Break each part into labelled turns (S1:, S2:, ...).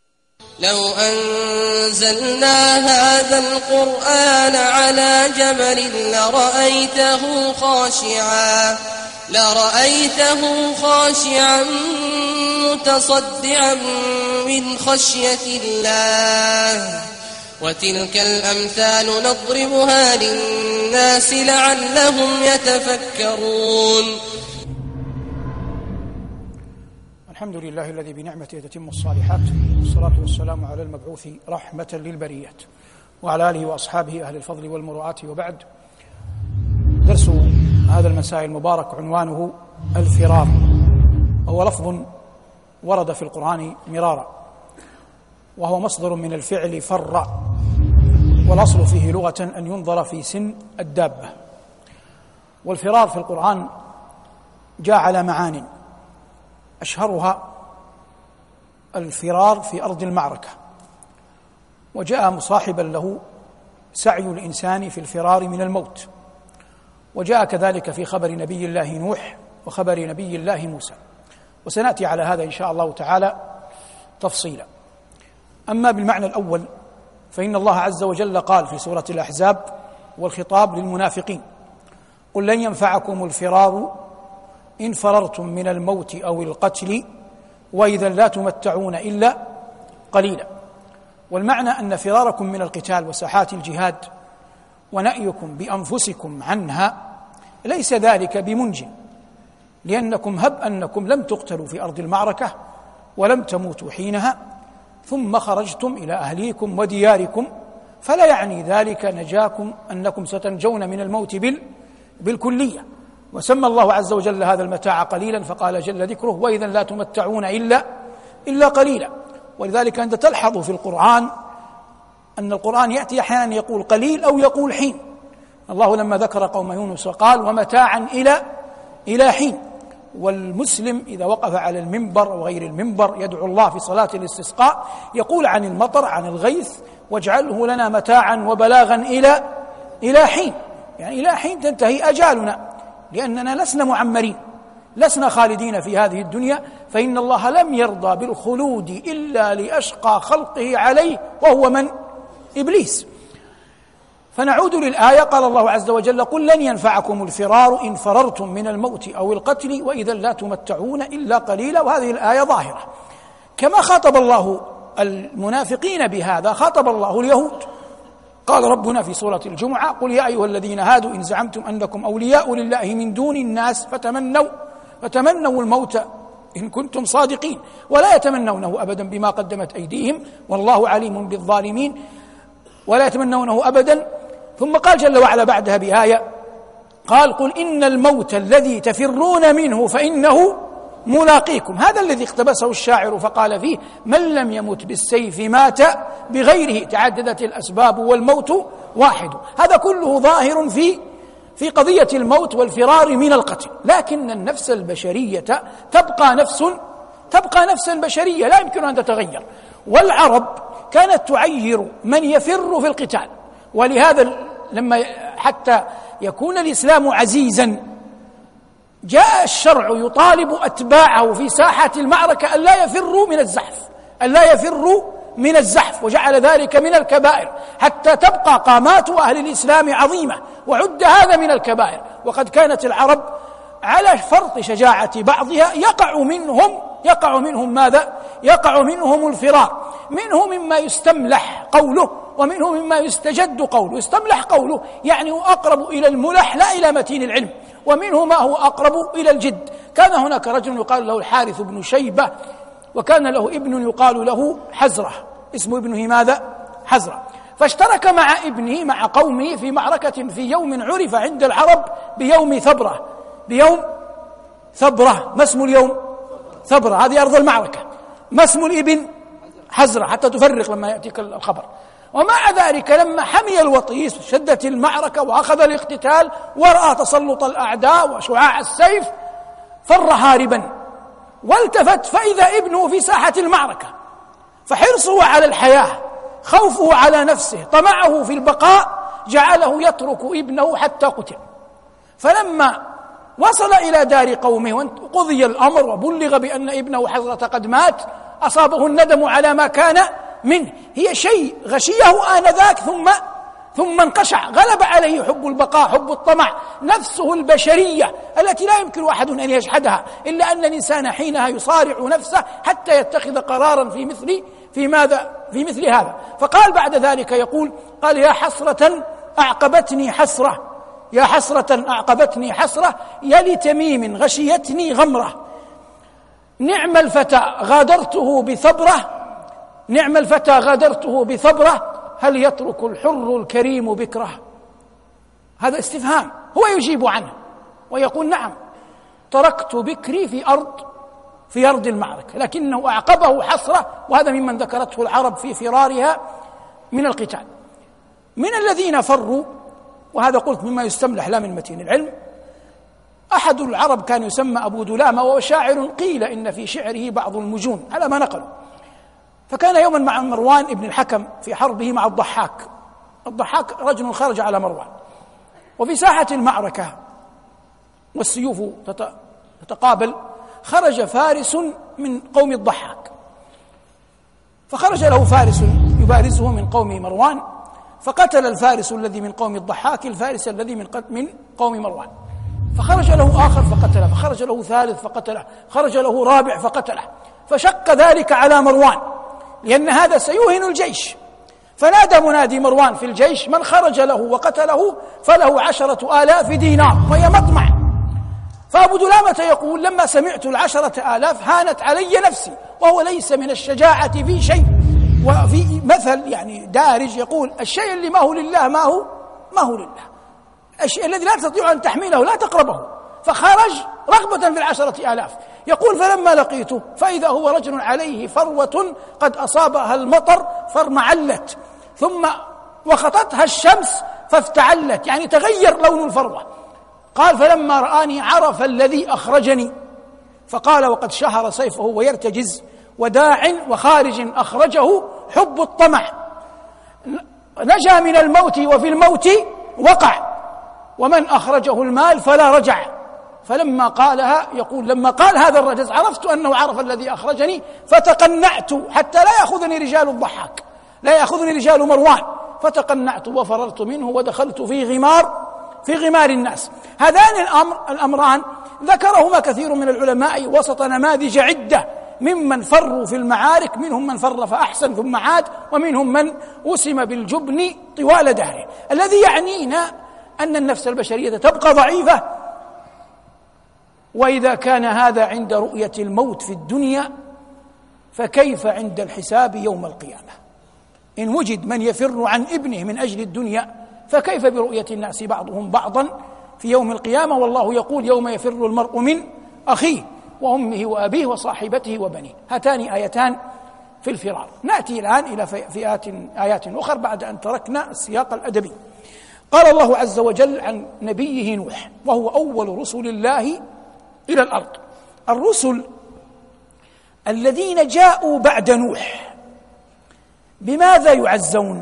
S1: لو أنزلنا هذا القرآن على جبل لرأيته خاشعا متصدعا من خشية الله. وتلك الأمثال نضربها للناس لعلهم يتفكرون.
S2: الحمد لله الذي بنعمته تتم الصالحات، والصلاة والسلام على المبعوث رحمة للبريات وعلى آله وأصحابه أهل الفضل والمروءات، وبعد. درس هذا المساء المبارك عنوانه الفرار، وهو لفظ ورد في القرآن مرارا، وهو مصدر من الفعل فر، والأصل فيه لغة أن ينظر في سن الدابة. والفرار في القرآن جاء على معان، أشهرها الفرار في أرض المعركة، وجاء مصاحبا له سعي الإنسان في الفرار من الموت، وجاء كذلك في خبر نبي الله نوح وخبر نبي الله موسى، وسنأتي على هذا إن شاء الله تعالى تفصيلا. أما بالمعنى الأول فإن الله عز وجل قال في سورة الأحزاب والخطاب للمنافقين: قل لن ينفعكم الفرار إن فررتم من الموت أو القتل وإذا لا تمتعون إلا قليلا. والمعنى أن فراركم من القتال وساحات الجهاد ونأيكم بأنفسكم عنها ليس ذلك بمنج، لأنكم هب أنكم لم تقتلوا في أرض المعركة ولم تموتوا حينها، ثم خرجتم إلى أهليكم ودياركم، فلا يعني ذلك نجاكم أنكم ستنجون من الموت بالكلية. وسمى الله عز وجل هذا المتاع قليلا، فقال جل ذكره: وإذا لا تمتعون إلا قليلا. ولذلك أنت تلحظ في القرآن أن القرآن يأتي أحيانا يقول قليل أو يقول حين. الله لما ذكر قوم يونس قال: ومتاعا إلى حين. والمسلم إذا وقف على المنبر أو غير المنبر يدعو الله في صلاة الاستسقاء يقول عن المطر، عن الغيث: واجعله لنا متاعا وبلاغا إلى حين، يعني إلى حين تنتهي أجالنا، لأننا لسنا معمرين، لسنا خالدين في هذه الدنيا، فإن الله لم يرضى بالخلود إلا لأشقى خلقه عليه، وهو من؟ إبليس. فنعود للآية. قال الله عز وجل: قل لن ينفعكم الفرار إن فررتم من الموت أو القتل وإذا لا تمتعون إلا قليلا. وهذه الآية ظاهرة، كما خاطب الله المنافقين بهذا خاطب الله اليهود. قال ربنا في سورة الجمعة: قل يا أيها الذين هادوا إن زعمتم أنكم أولياء لله من دون الناس فتمنوا الموت إن كنتم صادقين ولا يتمنونه أبدا بما قدمت أيديهم والله عليم بالظالمين، ولا يتمنونه أبدا. ثم قال جل وعلا بعدها بآية، قال: قل إن الموت الذي تفرون منه فإنه ملاقيكم. هذا الذي اقتبسه الشاعر فقال فيه: من لم يمت بالسيف مات بغيره، تعددت الأسباب والموت واحد. هذا كله ظاهر في قضية الموت والفرار من القتل، لكن النفس البشرية تبقى نفسا بشرية لا يمكن أن تتغير. والعرب كانت تعير من يفر في القتال، ولهذا لما حتى يكون الإسلام عزيزا جاء الشرع يطالب أتباعه في ساحة المعركة ألا يفروا من الزحف، وجعل ذلك من الكبائر حتى تبقى قامات أهل الإسلام عظيمة، وعد هذا من الكبائر. وقد كانت العرب على فرط شجاعة بعضها يقع منهم ماذا؟ يقع منهم الفرار، منه مما يستملح قوله ومنه مما يستجد قوله. يستملح قوله يعني هو أقرب إلى الملح لا إلى متين العلم، ومنه ما هو أقرب إلى الجد. كان هناك رجل يقال له الحارث بن شيبة، وكان له ابن يقال له حزرة، اسم ابنه ماذا؟ حزرة. فاشترك مع ابنه مع قومه في معركة في يوم عرف عند العرب بيوم ثبرة. ما اسم اليوم؟ ثبرة، هذه أرض المعركة. ما اسم الابن؟ حزرة، حتى تفرق لما يأتيك الخبر. ومع ذلك لما حمي الوطيس شدت المعركة وأخذ الاقتتال ورأى تسلط الأعداء وشعاع السيف فر هاربا، والتفت فإذا ابنه في ساحة المعركة، فحرصه على الحياة، خوفه على نفسه، طمعه في البقاء، جعله يترك ابنه حتى قتل. فلما وصل إلى دار قومه وقضي الأمر وبلغ بأن ابنه حزرة قد مات، أصابه الندم على ما كان منه. هي شيء غشيه آنذاك ثم انقشع، غلب عليه حب البقاء، حب الطمع، نفسه البشرية التي لا يمكن أحد أن يجحدها، إلا أن الإنسان حينها يصارع نفسه حتى يتخذ قرارا في مثل هذا. فقال بعد ذلك يقول، قال: يا حسرة أعقبتني حسرة، يا حسرة أعقبتني حسرة، يا لتميم غشيتني غمرة، نعم الفتى غادرته بثبرة، نعم الفتى غادرته بثبرة، هل يترك الحر الكريم بكره؟ هذا استفهام، هو يجيب عنه ويقول: نعم، تركت بكري في أرض المعركة، لكنه أعقبه حسرة، وهذا ممن ذكرته العرب في فرارها من القتال. من الذين فروا، وهذا قلت مما يستملح لا من متين العلم، أحد العرب كان يسمى أبو دلامة، وهو شاعر قيل إن في شعره بعض المجون على ما نقلوا. فكان يوما مع مروان ابن الحكم في حربه مع الضحاك رجل خرج على مروان، وفي ساحة المعركة والسيوف تتقابل، خرج فارس من قوم الضحاك، فخرج له فارس يبارزه من قوم مروان، فقتل الفارس الذي من قوم الضحاك الفارس الذي من قوم مروان، فخرج له آخر فقتله، فخرج له ثالث فقتله، خرج له رابع فقتله، فشق ذلك على مروان، لأن هذا سيوهن الجيش. فنادى منادي مروان في الجيش: من خرج له وقتله فله 10,000 دينار، وهي مطمع. فأبو دلامة يقول: لما سمعت 10,000 هانت علي نفسي، وهو ليس من الشجاعة في شيء. وفي مثل يعني دارج يقول: الشيء اللي ما هو لله ما هو لله، الشيء الذي لا تستطيع أن تحمله لا تقربه. فخرج رغبة في 10,000. يقول: فلما لقيته فإذا هو رجل عليه فروة قد أصابها المطر فارمعلت، ثم وخطتها الشمس فافتعلت، يعني تغير لون الفروة. قال: فلما رآني عرف الذي أخرجني، فقال وقد شهر سيفه ويرتجز، وداع وخارج أخرجه حب الطمع، نجا من الموت وفي الموت وقع، ومن أخرجه المال فلا رجع. فلما قالها، يقول: لما قال هذا الرجز عرفت أنه عرف الذي أخرجني، فتقنعت حتى لا يأخذني رجال الضحاك، لا يأخذني رجال مروان، فتقنعت وفررت منه ودخلت في غمار الناس. هذان الأمران ذكرهما كثير من العلماء وسط نماذج عدة ممن فروا في المعارك، منهم من فر فأحسن ثم عاد، ومنهم من وسم بالجبن طوال دهره. الذي يعنينا أن النفس البشرية تبقى ضعيفة، وإذا كان هذا عند رؤية الموت في الدنيا فكيف عند الحساب يوم القيامة؟ إن وجد من يفر عن ابنه من أجل الدنيا، فكيف برؤية الناس بعضهم بعضا في يوم القيامة؟ والله يقول: يوم يفر المرء من أخيه وأمه وأبيه وصاحبته وبنيه. هاتان آيتان في الفرار. نأتي الآن إلى آيات أخرى بعد أن تركنا السياق الأدبي. قال الله عز وجل عن نبيه نوح، وهو أول رسل الله إلى الأرض. الرسل الذين جاءوا بعد نوح بماذا يعزون؟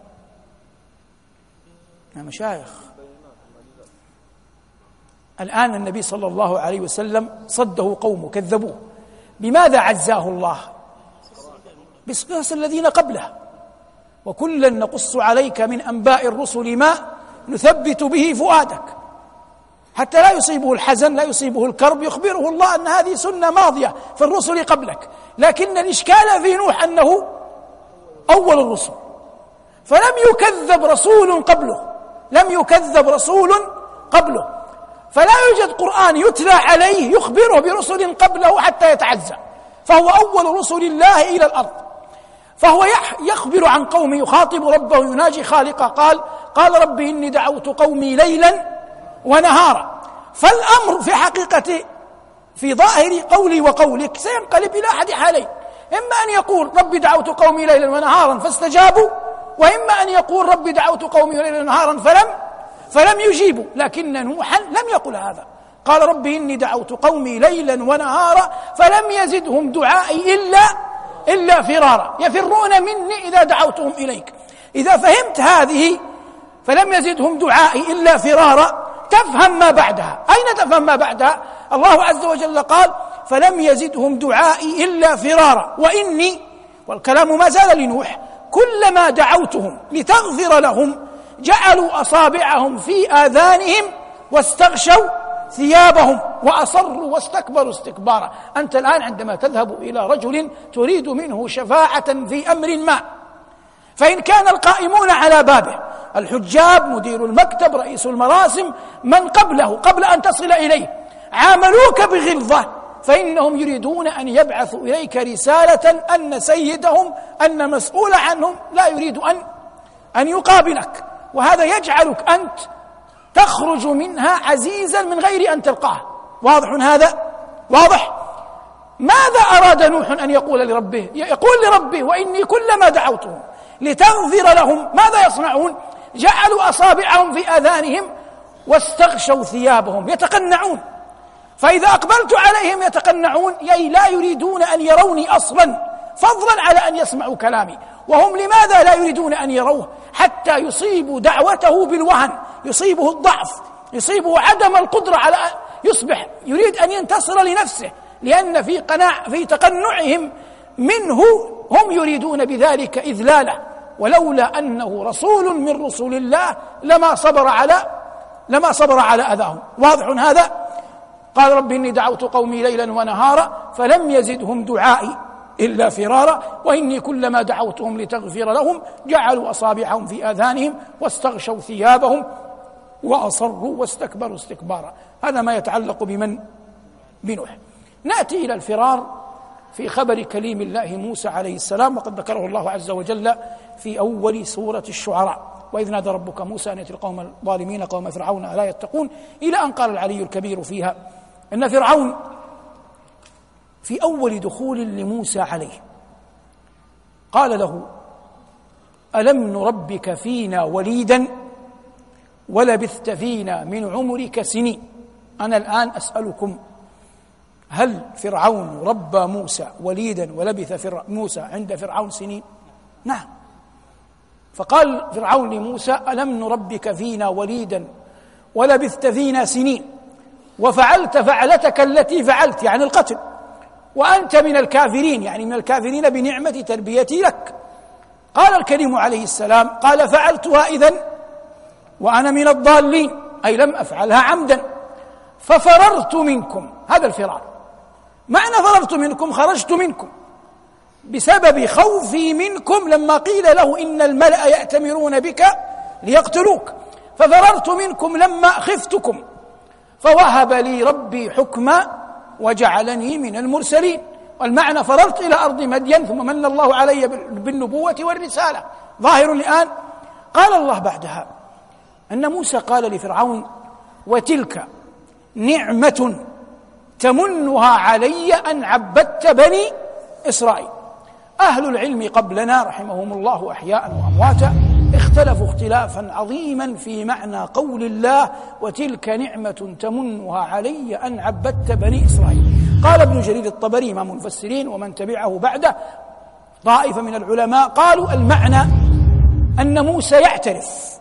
S2: يا مشايخ، الآن النبي صلى الله عليه وسلم صده قومه كذبوه، بماذا عزاه الله؟ بقصص الذين قبله، وكلا نقص عليك من أنباء الرسل ما نثبت به فؤادك، حتى لا يصيبه الحزن، لا يصيبه الكرب، يخبره الله أن هذه سنة ماضية في الرسل قبلك. لكن الإشكال في نوح أنه أول الرسل، فلم يكذب رسول قبله، لم يكذب رسول قبله، فلا يوجد قرآن يتلى عليه يخبره برسل قبله حتى يتعزى، فهو أول رسل الله إلى الأرض. فهو يخبر عن قومه، يخاطب ربه، يناجي خالقه. قال رب إني دعوت قومي ليلا ونهارا. فالأمر في حقيقة في ظاهر قولي وقولك سينقلب إلى أحد حالين: إما أن يقول رب دعوت قومي ليلا ونهارا فاستجابوا، وإما أن يقول رب دعوت قومي ليلا ونهارا فلم يجيبوا. لكن نوحا لم يقل هذا، قال رب إني دعوت قومي ليلا ونهارا فلم يزدهم دعائي إلا فرارا، يفرون مني إذا دعوتهم إليك. إذا فهمت هذه فلم يزدهم دعائي إلا فرارا، تفهم ما بعدها. أين تفهم ما بعدها؟ الله عز وجل قال فلم يزدهم دعائي إلا فرارا وإني، والكلام ما زال لنوح، كلما دعوتهم لتغفر لهم جعلوا أصابعهم في آذانهم واستغشوا ثيابهم وأصروا واستكبروا استكبارا. أنت الآن عندما تذهب إلى رجل تريد منه شفاعة في أمر ما، فإن كان القائمون على بابه الحجاب، مدير المكتب، رئيس المراسم، من قبله قبل أن تصل إليه عاملوك بغلظة، فإنهم يريدون أن يبعثوا إليك رسالة أن سيدهم، أن مسؤول عنهم لا يريد أن يقابلك، وهذا يجعلك أنت تخرج منها عزيزا من غير أن تلقاه. واضح هذا؟ واضح؟ ماذا أراد نوح أن يقول لربه؟ يقول لربه وإني كلما دعوتهم لتغفر لهم ماذا يصنعون؟ جعلوا أصابعهم في آذانهم واستغشوا ثيابهم، يتقنعون. فإذا أقبلت عليهم يتقنعون، أي لا يريدون أن يروني أصلا، فضلا على أن يسمعوا كلامي. وهم لماذا لا يريدون أن يروه؟ حتى يصيبوا دعوته بالوهن، يصيبه الضعف، يصيبه عدم القدرة على يصبح يريد أن ينتصر لنفسه، لأن في تقنعهم منه هم يريدون بذلك إذلاله، ولولا أنه رسول من رسول الله لما صبر على أذاهم. واضح هذا؟ قال رب إني دعوت قومي ليلا ونهارا فلم يزدهم دعائي إلا فرارا وإني كلما دعوتهم لتغفر لهم جعلوا أصابعهم في آذانهم واستغشوا ثيابهم وأصروا واستكبروا استكبارا. هذا ما يتعلق بنوح. نأتي إلى الفرار في خبر كليم الله موسى عليه السلام، وقد ذكره الله عز وجل في أول سورة الشعراء: وإذ نادى ربك موسى أن ائت القوم الظالمين قوم فرعون ألا يتقون، إلى أن قال العلي الكبير فيها أن فرعون في أول دخول لموسى عليه قال له: ألم نربك فينا وليدا ولبثت فينا من عمرك سنين. أنا الآن أسألكم: هل فرعون ربى موسى وليدا ولبث موسى عند فرعون سنين؟ نعم. فقال فرعون لموسى: ألم نربك فينا وليدا ولبثت فينا سنين وفعلت فعلتك التي فعلت، يعني القتل، وأنت من الكافرين، يعني من الكافرين بنعمة تربيتي لك. قال الكريم عليه السلام: قال فعلتها إذن وأنا من الضالين، أي لم أفعلها عمدا، ففررت منكم. هذا الفرار. معنى فررت منكم: خرجت منكم بسبب خوفي منكم لما قيل له إن الملأ يأتمرون بك ليقتلوك، ففررت منكم لما خفتكم، فوهب لي ربي حكما وجعلني من المرسلين. والمعنى: فررت إلى أرض مدين ثم من الله علي بالنبوة والرسالة. ظاهر الآن. قال الله بعدها أن موسى قال لفرعون: وتلك نعمة تمنها علي أن عبدت بني إسرائيل. أهل العلم قبلنا رحمهم الله أحياء وأمواتا اختلفوا اختلافا عظيما في معنى قول الله: وتلك نعمة تمنها علي أن عبدت بني إسرائيل. قال ابن جرير الطبري إمام المفسرين ومن تبعه بعده طائفة من العلماء قالوا المعنى أن موسى يعترف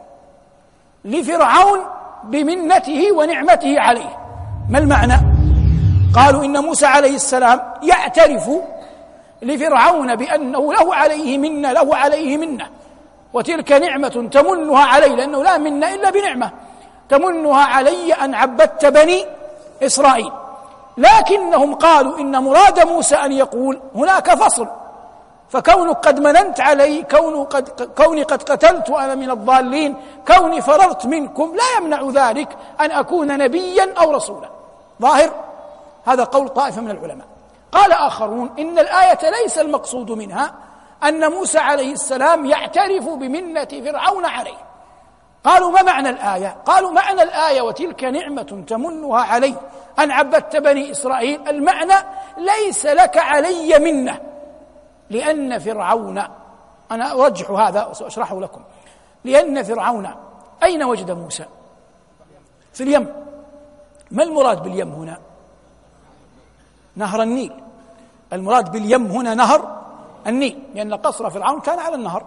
S2: لفرعون بمنته ونعمته عليه. ما المعنى؟ قالوا إن موسى عليه السلام يعترف لفرعون بأنه له عليه منة، وتلك نعمة تمنها علي، لأنه لا منة إلا بنعمة، تمنها علي أن عبدت بني إسرائيل. لكنهم قالوا إن مراد موسى أن يقول هناك فصل، فكونك قد مننت علي، كوني قد قتلت أنا من الضالين، كوني فررت منكم، لا يمنع ذلك أن أكون نبيا أو رسولا. ظاهر هذا قول طائفة من العلماء. قال آخرون إن الآية ليس المقصود منها أن موسى عليه السلام يعترف بمنة فرعون عليه. قالوا: ما معنى الآية؟ قالوا: معنى الآية وتلك نعمة تمنها علي أن عبدت بني إسرائيل، المعنى ليس لك علي منة، لأن فرعون، أنا أرجح هذا وسأشرحه لكم، لأن فرعون أين وجد موسى؟ في اليم. ما المراد باليم هنا؟ نهر النيل. المراد باليم هنا نهر النيل، لأن قصر فرعون كان على النهر.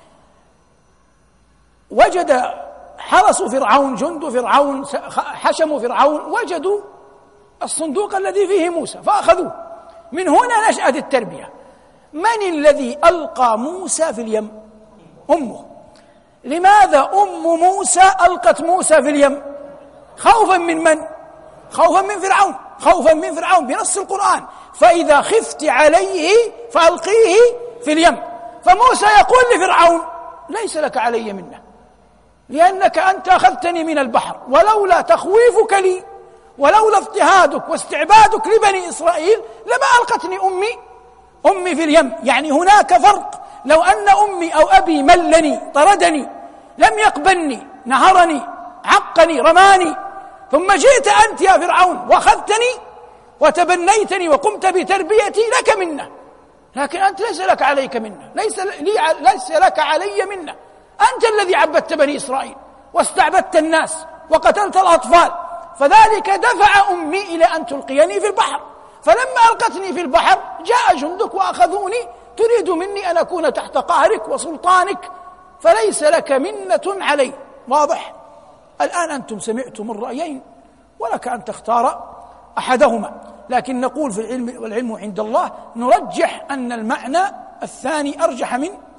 S2: وجد حرس فرعون، جند فرعون، حشم فرعون، وجدوا الصندوق الذي فيه موسى فأخذوه. من هنا نشأت التربية. من الذي ألقى موسى في اليم؟ أمه. لماذا أم موسى ألقت موسى في اليم؟ خوفا من؟ خوفا من فرعون. خوفا من فرعون بنص القرآن: فإذا خفت عليه فألقيه في اليم. فموسى يقول لفرعون: ليس لك علي منه، لأنك أنت أخذتني من البحر، ولولا تخويفك لي ولولا اضطهادك واستعبادك لبني إسرائيل لما ألقتني أمي في اليم. يعني هناك فرق. لو أن أمي أو أبي ملني طردني لم يقبلني نهرني عقني رماني، ثم جئت أنت يا فرعون وأخذتني وتبنيتني وقمت بتربيتي، لك منه، لكن أنت ليس لك عليك منه، ليس لك علي منه. أنت الذي عبدت بني إسرائيل واستعبدت الناس وقتلت الأطفال، فذلك دفع أمي إلى أن تلقيني في البحر. فلما ألقتني في البحر جاء جندك وأخذوني، تريد مني أن أكون تحت قهرك وسلطانك، فليس لك منة علي. واضح؟ الآن أنتم سمعتم الرأيين ولك أن تختار أحدهما، لكن نقول في العلم والعلم عند الله نرجح أن المعنى الثاني أرجح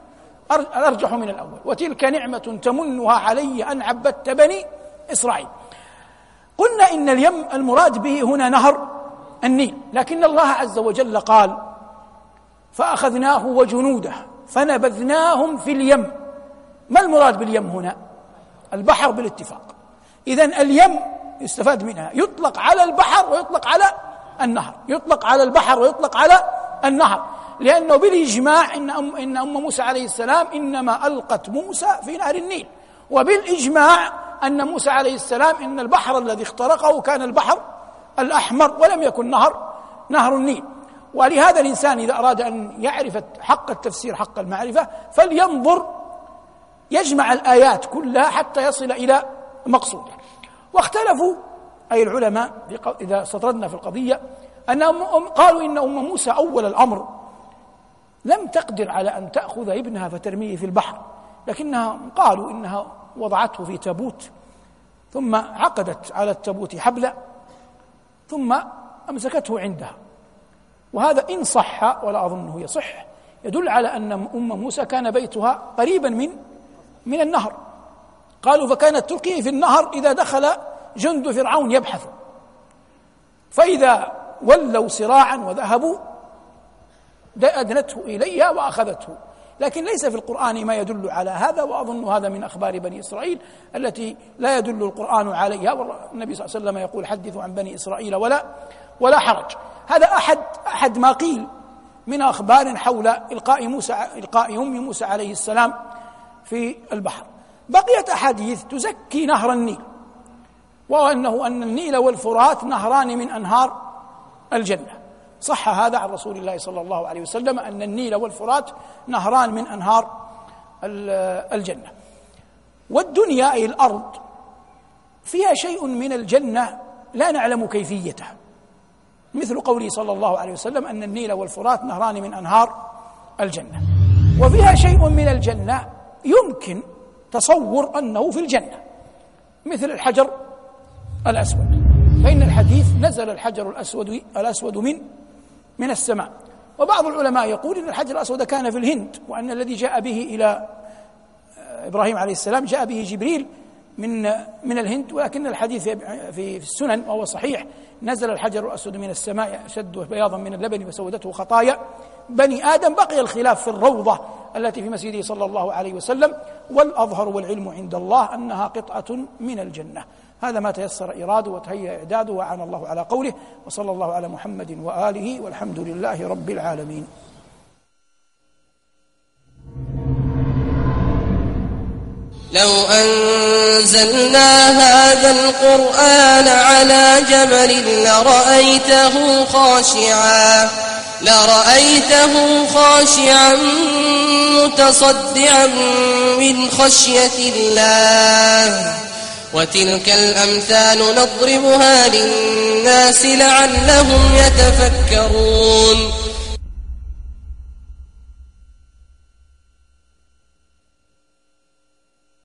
S2: من الأول. وتلك نعمة تمنها علي أن عبدت بني إسرائيل. قلنا إن اليم المراد به هنا نهر النيل، لكن الله عز وجل قال: فأخذناه وجنوده فنبذناهم في اليم. ما المراد باليم هنا؟ البحر بالاتفاق. إذن اليم يستفاد منها يطلق على البحر ويطلق على النهر، يطلق على البحر ويطلق على النهر، لأنه بالإجماع إن أم موسى عليه السلام إنما ألقت موسى في نهر النيل، وبالإجماع أن موسى عليه السلام إن البحر الذي اخترقه كان البحر الأحمر ولم يكن نهر النيل. ولهذا الإنسان إذا أراد أن يعرف حق التفسير حق المعرفة فلينظر يجمع الآيات كلها حتى يصل إلى مقصوده. واختلفوا أي العلماء إذا استطردنا في القضية أنهم قالوا إن أم موسى أول الأمر لم تقدر على أن تأخذ ابنها فترميه في البحر، لكنها قالوا إنها وضعته في تابوت، ثم عقدت على التابوت حبلا، ثم أمسكته عندها. وهذا إن صح ولا أظنه يصح يدل على أن أم موسى كان بيتها قريبا من النهر. قالوا فكانت تلقيه في النهر إذا دخل جند فرعون يبحثوا، فإذا ولوا سراعا وذهبوا أدنته إليها وأخذته. لكن ليس في القرآن ما يدل على هذا، وأظن هذا من أخبار بني إسرائيل التي لا يدل القرآن عليها، والنبي صلى الله عليه وسلم يقول: حدثوا عن بني إسرائيل ولا حرج. هذا أحد ما قيل من أخبار حول إلقاء أم موسى عليه السلام في البحر. بقيت أحاديث تزكي نهر النيل، وأن النيل والفرات نهران من أنهار الجنة. صح هذا عن رسول الله صلى الله عليه وسلم أن النيل والفرات نهران من أنهار الجنة. والدنيا أي الأرض فيها شيء من الجنة لا نعلم كيفيته، مثل قوله صلى الله عليه وسلم أن النيل والفرات نهران من أنهار الجنة. وفيها شيء من الجنة يمكن تصور أنه في الجنة، مثل الحجر الأسود، فإن الحديث نزل الحجر الأسود من السماء. وبعض العلماء يقول إن الحجر الأسود كان في الهند، وأن الذي جاء به إلى إبراهيم عليه السلام جاء به جبريل من الهند، ولكن الحديث في السنن وهو صحيح: نزل الحجر الأسود من السماء أشد بياضا من اللبن وسودته خطايا بني آدم. بقي الخلاف في الروضة التي في مسجده صلى الله عليه وسلم، والأظهر والعلم عند الله أنها قطعة من الجنة. هذا ما تيسر إراده وتهيأ إعداده، وعان الله على قوله، وصلى الله على محمد وآله، والحمد لله رب العالمين.
S1: لو أنزلنا هذا القرآن على جبل لرأيته خاشعا متصدعا من خشية الله. وتلك الأمثال نضربها للناس لعلهم يتفكرون.